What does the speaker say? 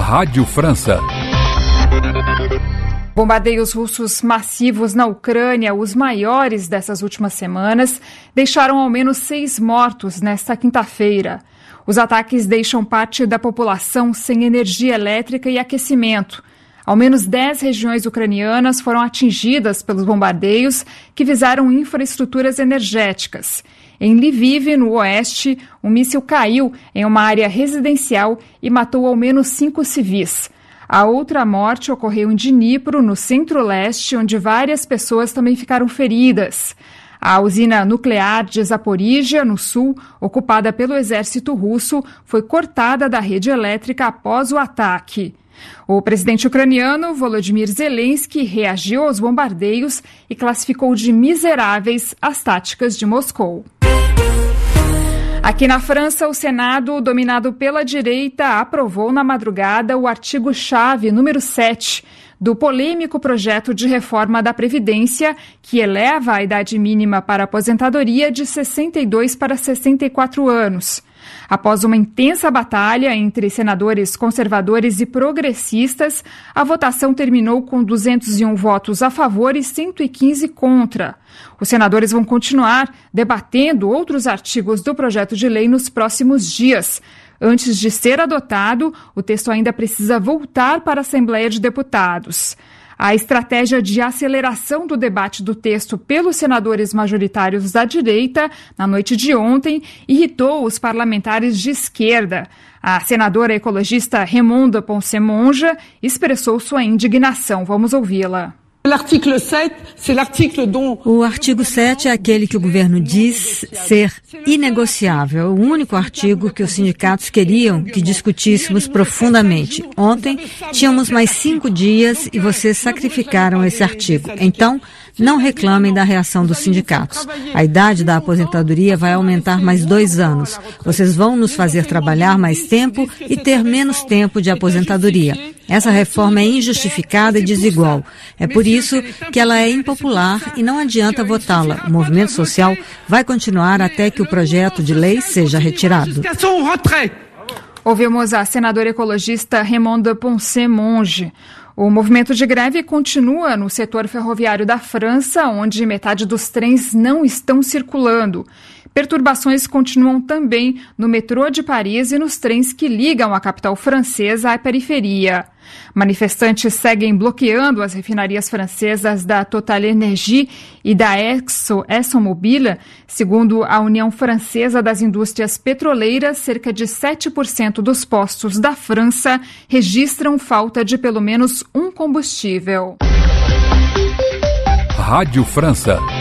Rádio França. Bombardeios russos massivos na Ucrânia, os maiores dessas últimas semanas, deixaram ao menos 6 mortos nesta quinta-feira. Os ataques deixam parte da população sem energia elétrica e aquecimento. Ao menos 10 regiões ucranianas foram atingidas pelos bombardeios que visaram infraestruturas energéticas. Em Lviv, no oeste, um míssil caiu em uma área residencial e matou ao menos 5 civis. A outra morte ocorreu em Dnipro, no centro-leste, onde várias pessoas também ficaram feridas. A usina nuclear de Zaporíjia, no sul, ocupada pelo exército russo, foi cortada da rede elétrica após o ataque. O presidente ucraniano, Volodymyr Zelensky, reagiu aos bombardeios e classificou de miseráveis as táticas de Moscou. Aqui na França, o Senado, dominado pela direita, aprovou na madrugada o artigo-chave número 7 do polêmico projeto de reforma da Previdência, que eleva a idade mínima para aposentadoria de 62 para 64 anos. Após uma intensa batalha entre senadores conservadores e progressistas, a votação terminou com 201 votos a favor e 115 contra. Os senadores vão continuar debatendo outros artigos do projeto de lei nos próximos dias. Antes de ser adotado, o texto ainda precisa voltar para a Assembleia de Deputados. A estratégia de aceleração do debate do texto pelos senadores majoritários da direita, na noite de ontem, irritou os parlamentares de esquerda. A senadora ecologista Raymonde Poncet Monge expressou sua indignação. Vamos ouvi-la. O artigo 7 é aquele que o governo diz ser inegociável. É o único artigo que os sindicatos queriam que discutíssemos profundamente. Ontem, tínhamos mais 5 dias e vocês sacrificaram esse artigo. Então, não reclamem da reação dos sindicatos. A idade da aposentadoria vai aumentar mais 2 anos. Vocês vão nos fazer trabalhar mais tempo e ter menos tempo de aposentadoria. Essa reforma é injustificada e desigual. É por isso que ela é impopular e não adianta votá-la. O movimento social vai continuar até que o projeto de lei seja retirado. Ouvimos a senadora ecologista Raymonde Poncet Monge. O movimento de greve continua no setor ferroviário da França, onde metade dos trens não estão circulando. Perturbações continuam também no metrô de Paris e nos trens que ligam a capital francesa à periferia. Manifestantes seguem bloqueando as refinarias francesas da Total Energy e da ExxonMobil. Segundo a União Francesa das Indústrias Petroleiras, cerca de 7% dos postos da França registram falta de pelo menos um combustível. Rádio França.